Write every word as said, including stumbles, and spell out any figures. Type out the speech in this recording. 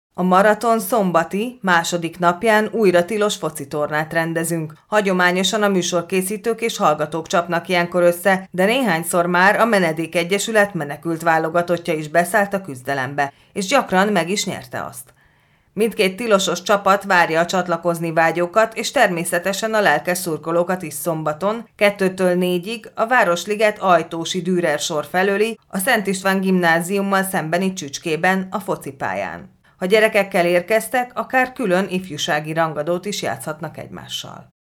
A maraton szombati, második napján újra tilos focitornát rendezünk. Hagyományosan a műsorkészítők és hallgatók csapnak ilyenkor össze, de néhányszor már a Menedék Egyesület menekült válogatottja is beszállt a küzdelembe, és gyakran meg is nyerte azt. Mindkét tilosos csapat várja a csatlakozni vágyókat, és természetesen a lelkes szurkolókat is szombaton, kettőtől négyig a Városliget Ajtósi Dürer sor felőli, a Szent István gimnáziummal szembeni Csücskében, a focipályán. Ha gyerekekkel érkeztek, akár külön ifjúsági rangadót is játszhatnak egymással.